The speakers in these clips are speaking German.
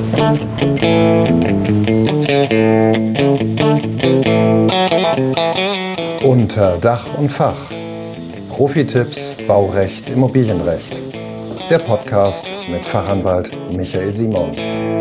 Unter Dach und Fach. Profitipps, Baurecht, Immobilienrecht. Der Podcast mit Fachanwalt Michael Simon.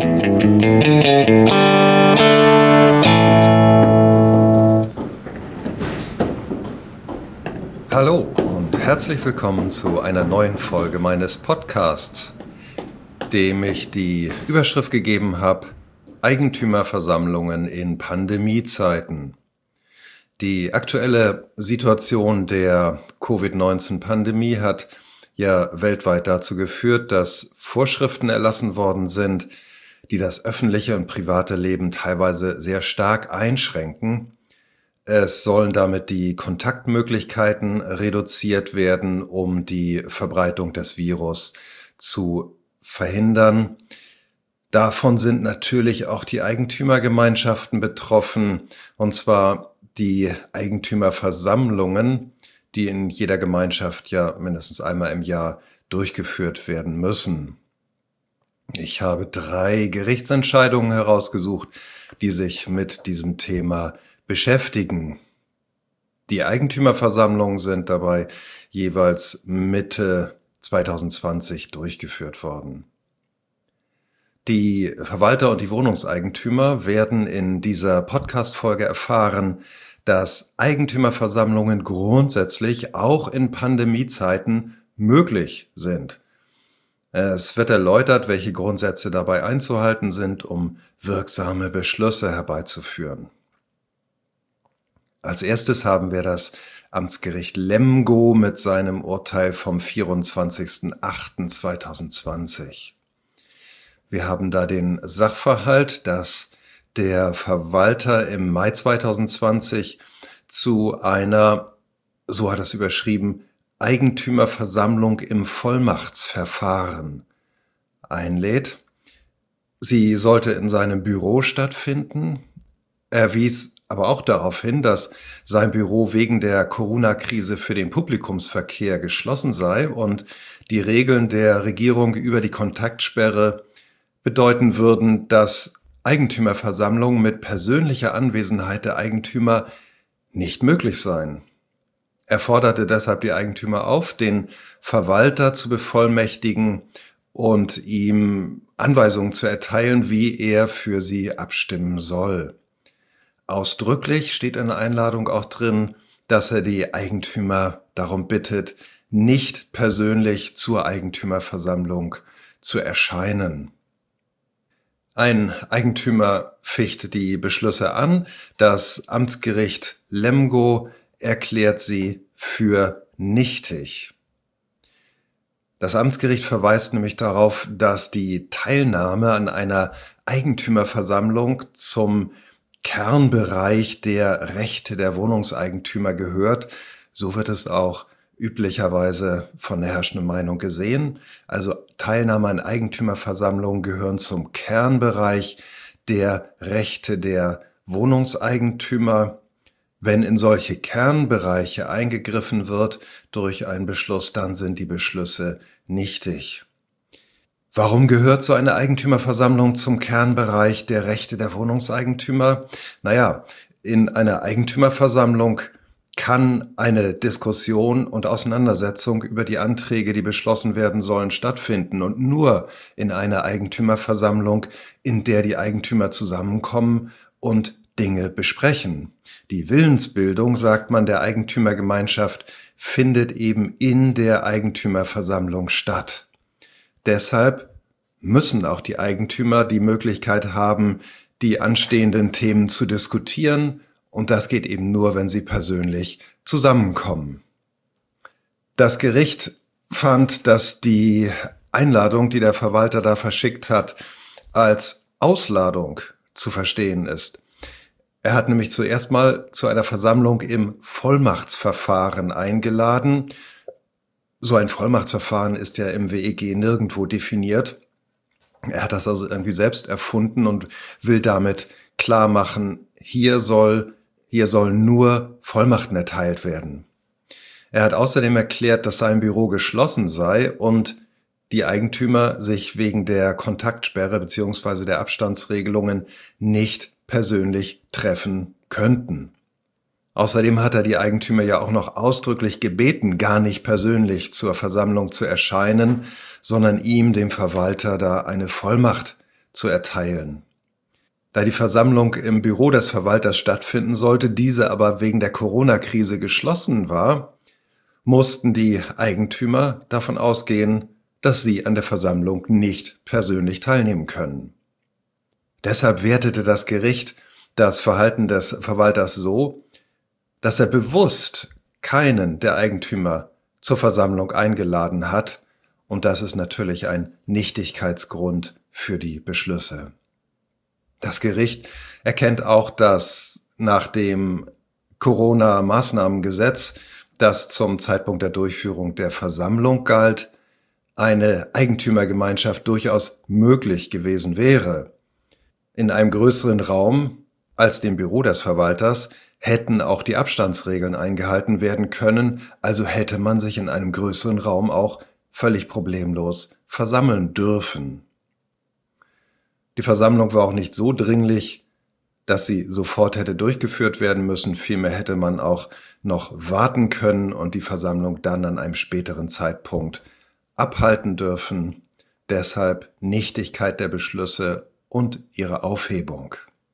Hallo und herzlich willkommen zu einer neuen Folge meines Podcasts, dem ich die Überschrift gegeben habe: Eigentümerversammlungen in Pandemiezeiten. Die aktuelle Situation der Covid-19-Pandemie hat ja weltweit dazu geführt, dass Vorschriften erlassen worden sind, die das öffentliche und private Leben teilweise sehr stark einschränken. Es sollen damit die Kontaktmöglichkeiten reduziert werden, um die Verbreitung des Virus zu verhindern. Davon sind natürlich auch die Eigentümergemeinschaften betroffen, und zwar die Eigentümerversammlungen, die in jeder Gemeinschaft ja mindestens einmal im Jahr durchgeführt werden müssen. Ich habe 3 Gerichtsentscheidungen herausgesucht, die sich mit diesem Thema beschäftigen. Die Eigentümerversammlungen sind dabei jeweils Mitte 2020 durchgeführt worden. Die Verwalter und die Wohnungseigentümer werden in dieser Podcast-Folge erfahren, dass Eigentümerversammlungen grundsätzlich auch in Pandemiezeiten möglich sind. Es wird erläutert, welche Grundsätze dabei einzuhalten sind, um wirksame Beschlüsse herbeizuführen. Als erstes haben wir das Amtsgericht Lemgo mit seinem Urteil vom 24.08.2020. Wir haben da den Sachverhalt, dass der Verwalter im Mai 2020 zu einer, so hat er es überschrieben, Eigentümerversammlung im Vollmachtsverfahren einlädt. Sie sollte in seinem Büro stattfinden. Er wies aber auch darauf hin, dass sein Büro wegen der Corona-Krise für den Publikumsverkehr geschlossen sei und die Regeln der Regierung über die Kontaktsperre bedeuten würden, dass Eigentümerversammlungen mit persönlicher Anwesenheit der Eigentümer nicht möglich seien. Er forderte deshalb die Eigentümer auf, den Verwalter zu bevollmächtigen und ihm Anweisungen zu erteilen, wie er für sie abstimmen soll. Ausdrücklich steht in der Einladung auch drin, dass er die Eigentümer darum bittet, nicht persönlich zur Eigentümerversammlung zu erscheinen. Ein Eigentümer ficht die Beschlüsse an. Das Amtsgericht Lemgo erklärt sie für nichtig. Das Amtsgericht verweist nämlich darauf, dass die Teilnahme an einer Eigentümerversammlung zum Kernbereich der Rechte der Wohnungseigentümer gehört. So wird es auch üblicherweise von der herrschenden Meinung gesehen. Also Teilnahme an Eigentümerversammlungen gehören zum Kernbereich der Rechte der Wohnungseigentümer. Wenn in solche Kernbereiche eingegriffen wird durch einen Beschluss, dann sind die Beschlüsse nichtig. Warum gehört so eine Eigentümerversammlung zum Kernbereich der Rechte der Wohnungseigentümer? In einer Eigentümerversammlung kann eine Diskussion und Auseinandersetzung über die Anträge, die beschlossen werden sollen, stattfinden. Und nur in einer Eigentümerversammlung, in der die Eigentümer zusammenkommen und Dinge besprechen. Die Willensbildung, sagt man, der Eigentümergemeinschaft findet eben in der Eigentümerversammlung statt. Deshalb müssen auch die Eigentümer die Möglichkeit haben, die anstehenden Themen zu diskutieren. Und das geht eben nur, wenn sie persönlich zusammenkommen. Das Gericht fand, dass die Einladung, die der Verwalter da verschickt hat, als Ausladung zu verstehen ist. Er hat nämlich zuerst mal zu einer Versammlung im Vollmachtsverfahren eingeladen. So ein Vollmachtsverfahren ist ja im WEG nirgendwo definiert. Er hat das also irgendwie selbst erfunden und will damit klar machen, hier sollen nur Vollmachten erteilt werden. Er hat außerdem erklärt, dass sein Büro geschlossen sei und die Eigentümer sich wegen der Kontaktsperre bzw. der Abstandsregelungen nicht persönlich treffen könnten. Außerdem hat er die Eigentümer ja auch noch ausdrücklich gebeten, gar nicht persönlich zur Versammlung zu erscheinen, sondern ihm, dem Verwalter, da eine Vollmacht zu erteilen. Da die Versammlung im Büro des Verwalters stattfinden sollte, diese aber wegen der Corona-Krise geschlossen war, mussten die Eigentümer davon ausgehen, dass sie an der Versammlung nicht persönlich teilnehmen können. Deshalb wertete das Gericht das Verhalten des Verwalters so, dass er bewusst keinen der Eigentümer zur Versammlung eingeladen hat, und das ist natürlich ein Nichtigkeitsgrund für die Beschlüsse. Das Gericht erkennt auch, dass nach dem Corona-Maßnahmengesetz, das zum Zeitpunkt der Durchführung der Versammlung galt, eine Eigentümergemeinschaft durchaus möglich gewesen wäre. In einem größeren Raum als dem Büro des Verwalters hätten auch die Abstandsregeln eingehalten werden können, also hätte man sich in einem größeren Raum auch völlig problemlos versammeln dürfen. Die Versammlung war auch nicht so dringlich, dass sie sofort hätte durchgeführt werden müssen. Vielmehr hätte man auch noch warten können und die Versammlung dann an einem späteren Zeitpunkt abhalten dürfen. Deshalb Nichtigkeit der Beschlüsse und ihre Aufhebung.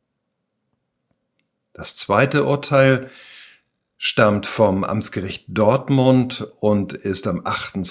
Das zweite Urteil stammt vom Amtsgericht Dortmund und ist am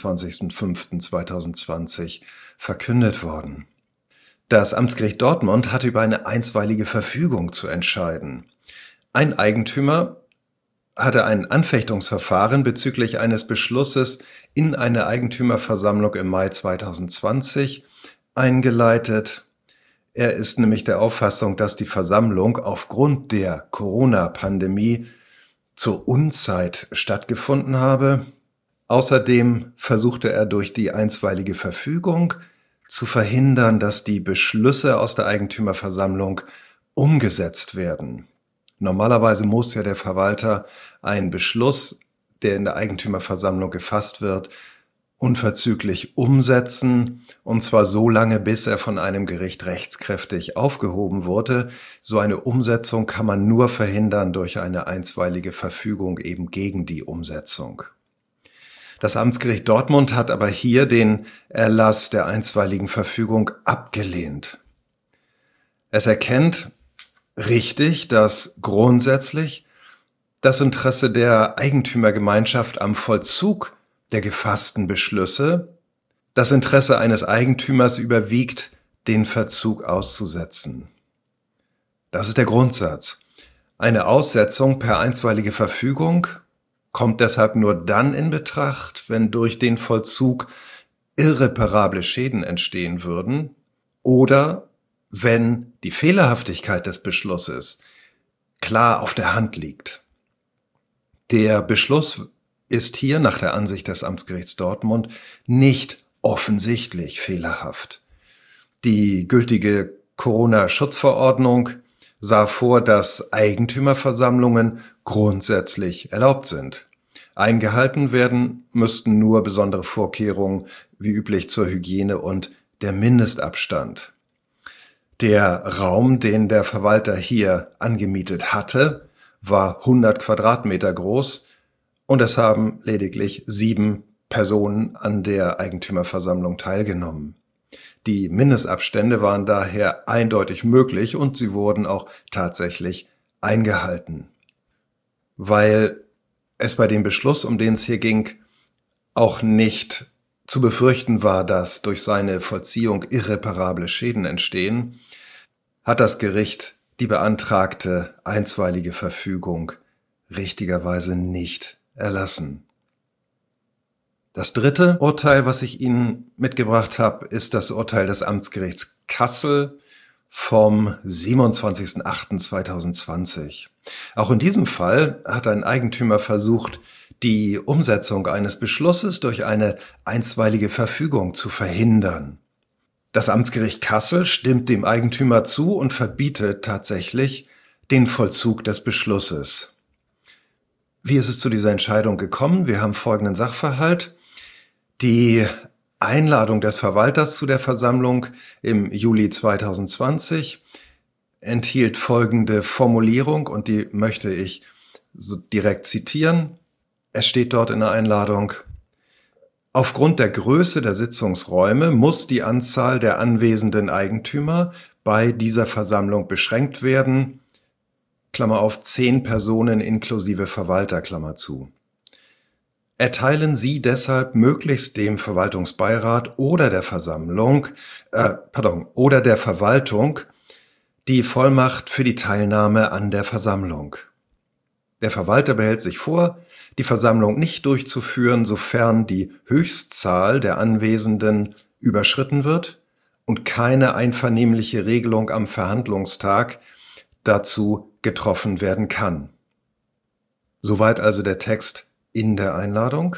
28.05.2020 verkündet worden. Das Amtsgericht Dortmund hatte über eine einstweilige Verfügung zu entscheiden. Ein Eigentümer hatte ein Anfechtungsverfahren bezüglich eines Beschlusses in einer Eigentümerversammlung im Mai 2020 eingeleitet. Er ist nämlich der Auffassung, dass die Versammlung aufgrund der Corona-Pandemie zur Unzeit stattgefunden habe. Außerdem versuchte er durch die einstweilige Verfügung zu verhindern, dass die Beschlüsse aus der Eigentümerversammlung umgesetzt werden. Normalerweise muss ja der Verwalter einen Beschluss, der in der Eigentümerversammlung gefasst wird, unverzüglich umsetzen, und zwar so lange, bis er von einem Gericht rechtskräftig aufgehoben wurde. So eine Umsetzung kann man nur verhindern durch eine einstweilige Verfügung eben gegen die Umsetzung. Das Amtsgericht Dortmund hat aber hier den Erlass der einstweiligen Verfügung abgelehnt. Es erkennt richtig, dass grundsätzlich das Interesse der Eigentümergemeinschaft am Vollzug der gefassten Beschlüsse, das Interesse eines Eigentümers überwiegt, den Verzug auszusetzen. Das ist der Grundsatz. Eine Aussetzung per einstweilige Verfügung kommt deshalb nur dann in Betracht, wenn durch den Vollzug irreparable Schäden entstehen würden oder wenn die Fehlerhaftigkeit des Beschlusses klar auf der Hand liegt. Der Beschluss ist hier nach der Ansicht des Amtsgerichts Dortmund nicht offensichtlich fehlerhaft. Die gültige Corona-Schutzverordnung sah vor, dass Eigentümerversammlungen grundsätzlich erlaubt sind. Eingehalten werden müssten nur besondere Vorkehrungen wie üblich zur Hygiene und der Mindestabstand. Der Raum, den der Verwalter hier angemietet hatte, war 100 Quadratmeter groß und es haben lediglich 7 Personen an der Eigentümerversammlung teilgenommen. Die Mindestabstände waren daher eindeutig möglich und sie wurden auch tatsächlich eingehalten. Weil es bei dem Beschluss, um den es hier ging, auch nicht zu befürchten war, dass durch seine Vollziehung irreparable Schäden entstehen, hat das Gericht die beantragte einstweilige Verfügung richtigerweise nicht erlassen. Das dritte Urteil, was ich Ihnen mitgebracht habe, ist das Urteil des Amtsgerichts Kassel vom 27.08.2020. Auch in diesem Fall hat ein Eigentümer versucht, die Umsetzung eines Beschlusses durch eine einstweilige Verfügung zu verhindern. Das Amtsgericht Kassel stimmt dem Eigentümer zu und verbietet tatsächlich den Vollzug des Beschlusses. Wie ist es zu dieser Entscheidung gekommen? Wir haben folgenden Sachverhalt. Die Einladung des Verwalters zu der Versammlung im Juli 2020 enthielt folgende Formulierung und die möchte ich so direkt zitieren. Es steht dort in der Einladung: Aufgrund der Größe der Sitzungsräume muss die Anzahl der anwesenden Eigentümer bei dieser Versammlung beschränkt werden, Klammer auf, 10 Personen inklusive Verwalter, Klammer zu. Erteilen Sie deshalb möglichst dem Verwaltungsbeirat oder der oder der Verwaltung die Vollmacht für die Teilnahme an der Versammlung. Der Verwalter behält sich vor, die Versammlung nicht durchzuführen, sofern die Höchstzahl der Anwesenden überschritten wird und keine einvernehmliche Regelung am Verhandlungstag dazu getroffen werden kann. Soweit also der Text in der Einladung.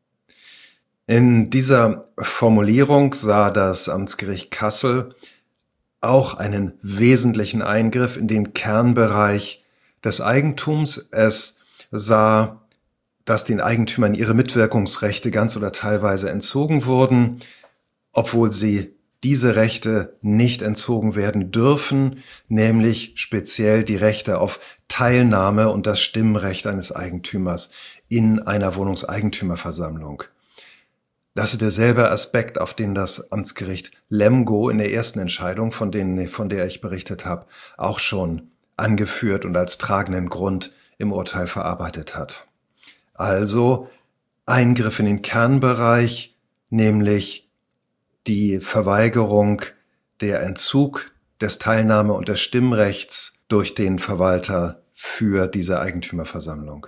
In dieser Formulierung sah das Amtsgericht Kassel auch einen wesentlichen Eingriff in den Kernbereich des Eigentums. Es sah, dass den Eigentümern ihre Mitwirkungsrechte ganz oder teilweise entzogen wurden, obwohl sie diese Rechte nicht entzogen werden dürfen, nämlich speziell die Rechte auf Teilnahme und das Stimmrecht eines Eigentümers in einer Wohnungseigentümerversammlung. Das ist derselbe Aspekt, auf den das Amtsgericht Lemgo in der ersten Entscheidung, von der ich berichtet habe, auch schon angeführt und als tragenden Grund im Urteil verarbeitet hat. Also Eingriff in den Kernbereich, nämlich die Verweigerung, der Entzug des Teilnahme- und des Stimmrechts durch den Verwalter für diese Eigentümerversammlung.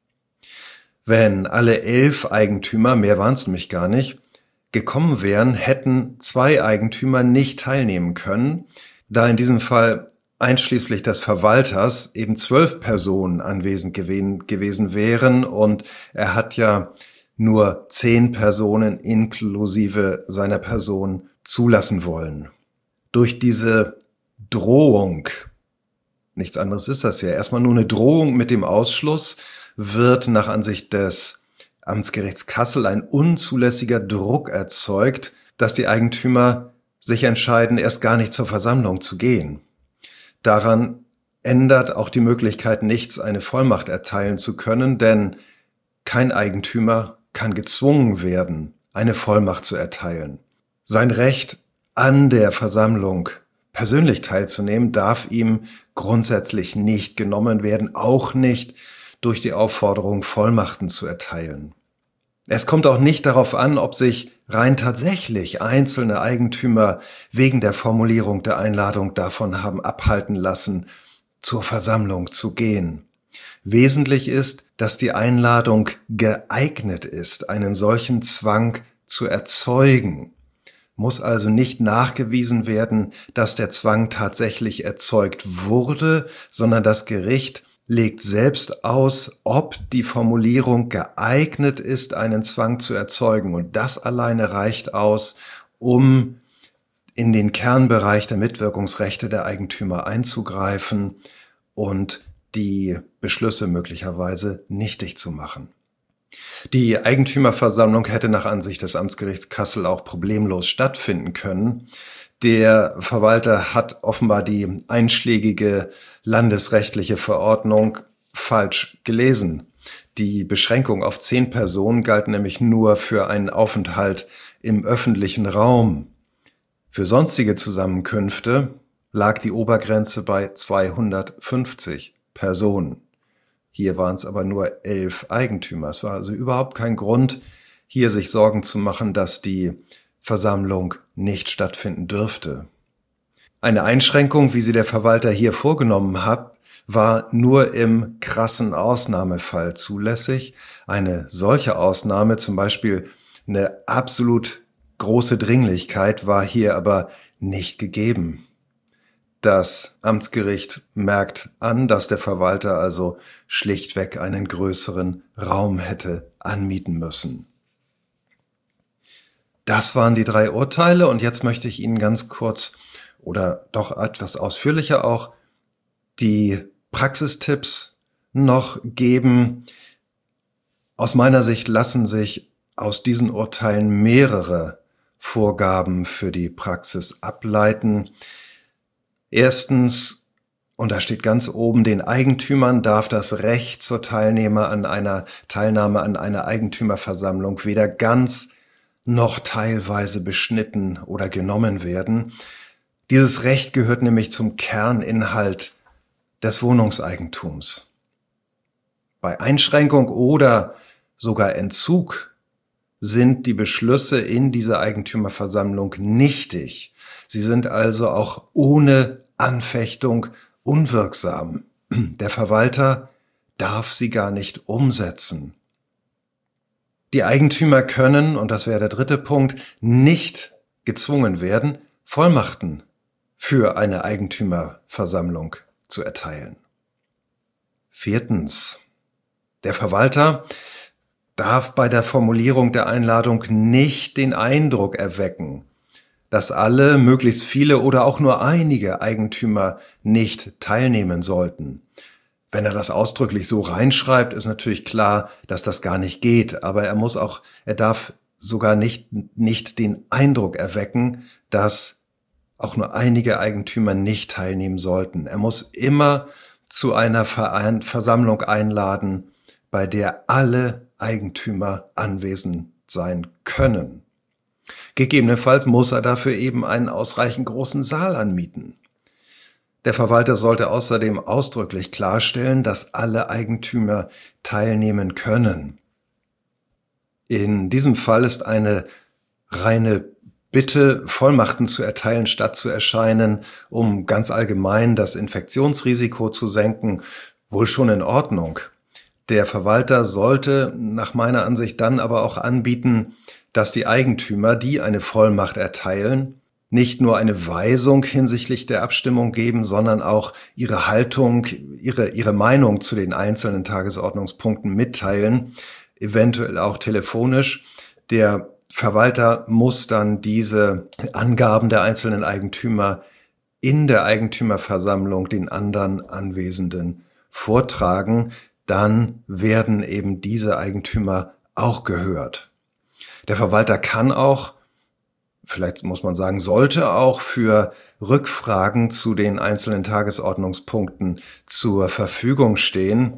Wenn alle 11 Eigentümer, mehr waren es nämlich gar nicht, gekommen wären, hätten 2 Eigentümer nicht teilnehmen können, da in diesem Fall einschließlich des Verwalters eben 12 Personen anwesend gewesen wären und er hat ja nur 10 Personen inklusive seiner Person zulassen wollen. Durch diese Drohung, nichts anderes ist das ja, erstmal nur eine Drohung mit dem Ausschluss, wird nach Ansicht des Amtsgerichts Kassel ein unzulässiger Druck erzeugt, dass die Eigentümer sich entscheiden, erst gar nicht zur Versammlung zu gehen. Daran ändert auch die Möglichkeit nichts, eine Vollmacht erteilen zu können, denn kein Eigentümer kann gezwungen werden, eine Vollmacht zu erteilen. Sein Recht, an der Versammlung persönlich teilzunehmen, darf ihm grundsätzlich nicht genommen werden, auch nicht durch die Aufforderung, Vollmachten zu erteilen. Es kommt auch nicht darauf an, ob sich rein tatsächlich einzelne Eigentümer wegen der Formulierung der Einladung davon haben abhalten lassen, zur Versammlung zu gehen. Wesentlich ist, dass die Einladung geeignet ist, einen solchen Zwang zu erzeugen. Muss also nicht nachgewiesen werden, dass der Zwang tatsächlich erzeugt wurde, sondern das Gericht legt selbst aus, ob die Formulierung geeignet ist, einen Zwang zu erzeugen. Und das alleine reicht aus, um in den Kernbereich der Mitwirkungsrechte der Eigentümer einzugreifen und die Beschlüsse möglicherweise nichtig zu machen. Die Eigentümerversammlung hätte nach Ansicht des Amtsgerichts Kassel auch problemlos stattfinden können. Der Verwalter hat offenbar die einschlägige landesrechtliche Verordnung falsch gelesen. Die Beschränkung auf 10 Personen galt nämlich nur für einen Aufenthalt im öffentlichen Raum. Für sonstige Zusammenkünfte lag die Obergrenze bei 250 Personen. Hier waren es aber nur 11 Eigentümer. Es war also überhaupt kein Grund, hier sich Sorgen zu machen, dass die Versammlung nicht stattfinden dürfte. Eine Einschränkung, wie sie der Verwalter hier vorgenommen hat, war nur im krassen Ausnahmefall zulässig. Eine solche Ausnahme, zum Beispiel eine absolut große Dringlichkeit, war hier aber nicht gegeben. Das Amtsgericht merkt an, dass der Verwalter also schlichtweg einen größeren Raum hätte anmieten müssen. Das waren die 3 Urteile und jetzt möchte ich Ihnen ganz kurz oder doch etwas ausführlicher auch die Praxistipps noch geben. Aus meiner Sicht lassen sich aus diesen Urteilen mehrere Vorgaben für die Praxis ableiten. Erstens, und da steht ganz oben, den Eigentümern darf das Recht zur Teilnahme an einer Eigentümerversammlung weder ganz noch teilweise beschnitten oder genommen werden. Dieses Recht gehört nämlich zum Kerninhalt des Wohnungseigentums. Bei Einschränkung oder sogar Entzug sind die Beschlüsse in dieser Eigentümerversammlung nichtig. Sie sind also auch ohne Anfechtung unwirksam. Der Verwalter darf sie gar nicht umsetzen. Die Eigentümer können, und das wäre der dritte Punkt, nicht gezwungen werden, Vollmachten für eine Eigentümerversammlung zu erteilen. Viertens. Der Verwalter darf bei der Formulierung der Einladung nicht den Eindruck erwecken, dass alle, möglichst viele oder auch nur einige Eigentümer nicht teilnehmen sollten. Wenn er das ausdrücklich so reinschreibt, ist natürlich klar, dass das gar nicht geht. Aber er darf sogar nicht den Eindruck erwecken, dass auch nur einige Eigentümer nicht teilnehmen sollten. Er muss immer zu einer Versammlung einladen, bei der alle Eigentümer anwesend sein können. Gegebenenfalls muss er dafür eben einen ausreichend großen Saal anmieten. Der Verwalter sollte außerdem ausdrücklich klarstellen, dass alle Eigentümer teilnehmen können. In diesem Fall ist eine reine Bitte, Vollmachten zu erteilen, statt zu erscheinen, um ganz allgemein das Infektionsrisiko zu senken, wohl schon in Ordnung. Der Verwalter sollte nach meiner Ansicht dann aber auch anbieten, dass die Eigentümer, die eine Vollmacht erteilen, nicht nur eine Weisung hinsichtlich der Abstimmung geben, sondern auch ihre Haltung, ihre Meinung zu den einzelnen Tagesordnungspunkten mitteilen, eventuell auch telefonisch. Der Verwalter muss dann diese Angaben der einzelnen Eigentümer in der Eigentümerversammlung den anderen Anwesenden vortragen. Dann werden eben diese Eigentümer auch gehört. Der Verwalter kann auch, vielleicht muss man sagen, sollte auch für Rückfragen zu den einzelnen Tagesordnungspunkten zur Verfügung stehen.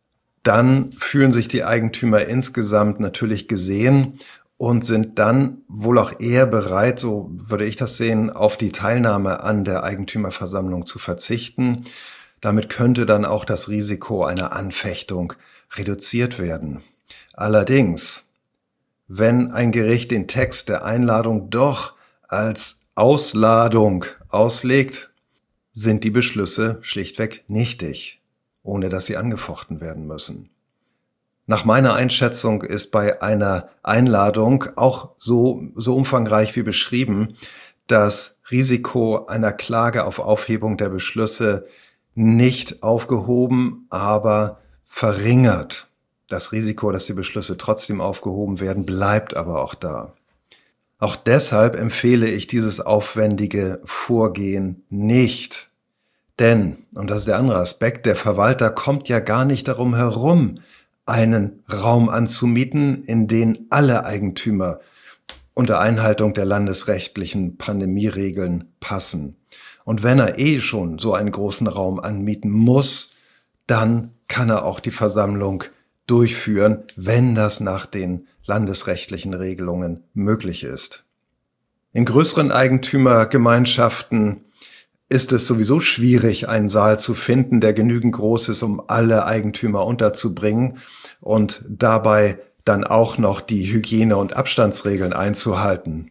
Dann fühlen sich die Eigentümer insgesamt natürlich gesehen und sind dann wohl auch eher bereit, so würde ich das sehen, auf die Teilnahme an der Eigentümerversammlung zu verzichten. Damit könnte dann auch das Risiko einer Anfechtung reduziert werden. Allerdings, wenn ein Gericht den Text der Einladung doch als Ausladung auslegt, sind die Beschlüsse schlichtweg nichtig, ohne dass sie angefochten werden müssen. Nach meiner Einschätzung ist bei einer Einladung auch so umfangreich wie beschrieben das Risiko einer Klage auf Aufhebung der Beschlüsse nicht aufgehoben, aber verringert. Das Risiko, dass die Beschlüsse trotzdem aufgehoben werden, bleibt aber auch da. Auch deshalb empfehle ich dieses aufwendige Vorgehen nicht. Denn, und das ist der andere Aspekt, der Verwalter kommt ja gar nicht darum herum, einen Raum anzumieten, in den alle Eigentümer unter Einhaltung der landesrechtlichen Pandemieregeln passen. Und wenn er schon so einen großen Raum anmieten muss, dann kann er auch die Versammlung durchführen, wenn das nach den landesrechtlichen Regelungen möglich ist. In größeren Eigentümergemeinschaften ist es sowieso schwierig, einen Saal zu finden, der genügend groß ist, um alle Eigentümer unterzubringen und dabei dann auch noch die Hygiene- und Abstandsregeln einzuhalten.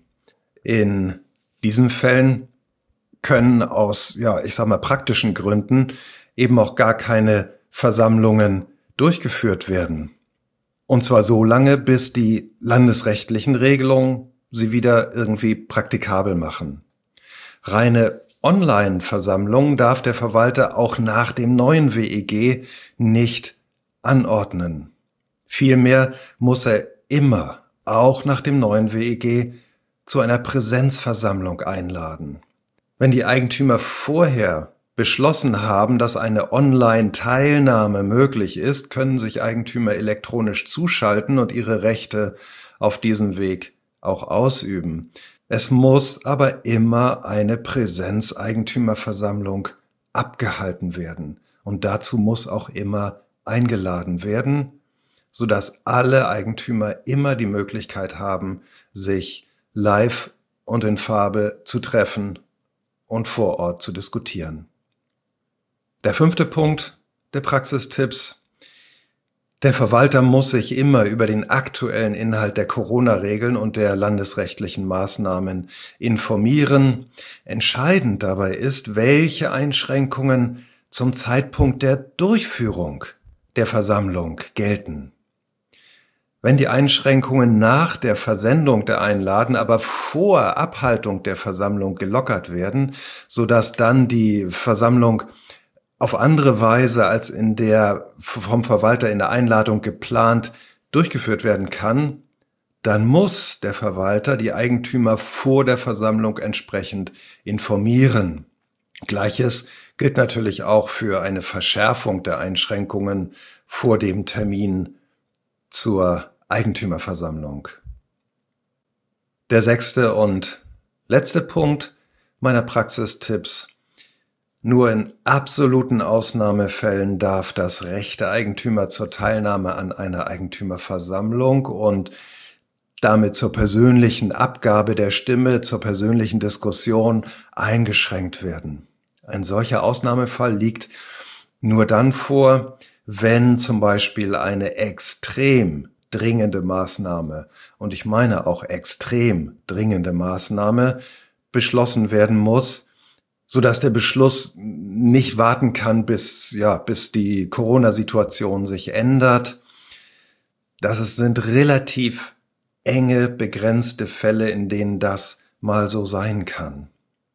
In diesen Fällen können aus, praktischen Gründen eben auch gar keine Versammlungen durchgeführt werden. Und zwar so lange, bis die landesrechtlichen Regelungen sie wieder irgendwie praktikabel machen. Reine Online-Versammlungen darf der Verwalter auch nach dem neuen WEG nicht anordnen. Vielmehr muss er immer, auch nach dem neuen WEG, zu einer Präsenzversammlung einladen. Wenn die Eigentümer vorher beschlossen haben, dass eine Online-Teilnahme möglich ist, können sich Eigentümer elektronisch zuschalten und ihre Rechte auf diesem Weg auch ausüben. Es muss aber immer eine Präsenzeigentümerversammlung abgehalten werden. Und dazu muss auch immer eingeladen werden, sodass alle Eigentümer immer die Möglichkeit haben, sich live und in Farbe zu treffen und vor Ort zu diskutieren. Der 5. Punkt der Praxistipps: Der Verwalter muss sich immer über den aktuellen Inhalt der Corona-Regeln und der landesrechtlichen Maßnahmen informieren. Entscheidend dabei ist, welche Einschränkungen zum Zeitpunkt der Durchführung der Versammlung gelten. Wenn die Einschränkungen nach der Versendung der Einladen, aber vor Abhaltung der Versammlung gelockert werden, sodass dann die Versammlung auf andere Weise als in der vom Verwalter in der Einladung geplant durchgeführt werden kann, dann muss der Verwalter die Eigentümer vor der Versammlung entsprechend informieren. Gleiches gilt natürlich auch für eine Verschärfung der Einschränkungen vor dem Termin zur Eigentümerversammlung. Der 6. und letzte Punkt meiner Praxistipps: Nur in absoluten Ausnahmefällen darf das Recht der Eigentümer zur Teilnahme an einer Eigentümerversammlung und damit zur persönlichen Abgabe der Stimme, zur persönlichen Diskussion eingeschränkt werden. Ein solcher Ausnahmefall liegt nur dann vor, wenn zum Beispiel eine extrem dringende Maßnahme, und ich meine auch extrem dringende Maßnahme, beschlossen werden muss, sodass der Beschluss nicht warten kann, bis die Corona-Situation sich ändert. Sind relativ enge, begrenzte Fälle, in denen das mal so sein kann.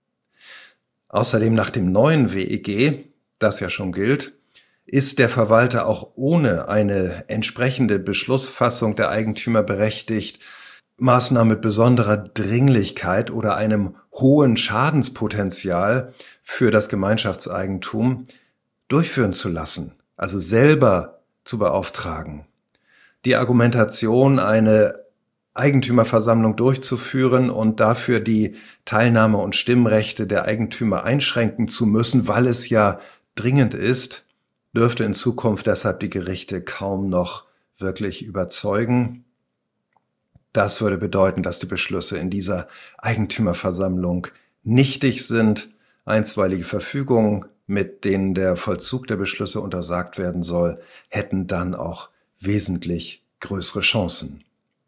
Außerdem nach dem neuen WEG, das ja schon gilt, ist der Verwalter auch ohne eine entsprechende Beschlussfassung der Eigentümer berechtigt, Maßnahmen mit besonderer Dringlichkeit oder einem hohen Schadenspotenzial für das Gemeinschaftseigentum durchführen zu lassen, also selber zu beauftragen. Die Argumentation, eine Eigentümerversammlung durchzuführen und dafür die Teilnahme- und Stimmrechte der Eigentümer einschränken zu müssen, weil es ja dringend ist, dürfte in Zukunft deshalb die Gerichte kaum noch wirklich überzeugen. Das würde bedeuten, dass die Beschlüsse in dieser Eigentümerversammlung nichtig sind. Einstweilige Verfügungen, mit denen der Vollzug der Beschlüsse untersagt werden soll, hätten dann auch wesentlich größere Chancen.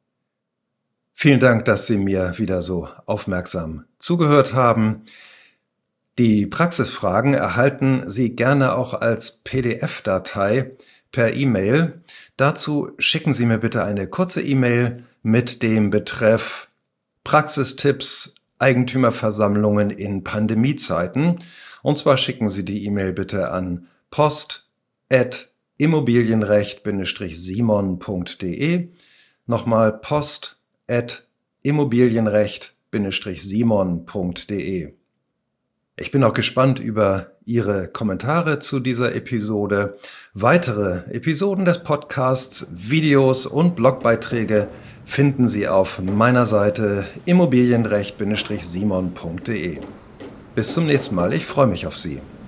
Vielen Dank, dass Sie mir wieder so aufmerksam zugehört haben. Die Praxisfragen erhalten Sie gerne auch als PDF-Datei per E-Mail. Dazu schicken Sie mir bitte eine kurze E-Mail mit dem Betreff Praxistipps Eigentümerversammlungen in Pandemiezeiten. Und zwar schicken Sie die E-Mail bitte an post@immobilienrecht-simon.de. Nochmal post@immobilienrecht-simon.de. Ich bin auch gespannt über Ihre Kommentare zu dieser Episode. Weitere Episoden des Podcasts, Videos und Blogbeiträge finden Sie auf meiner Seite immobilienrecht-simon.de. Bis zum nächsten Mal, ich freue mich auf Sie.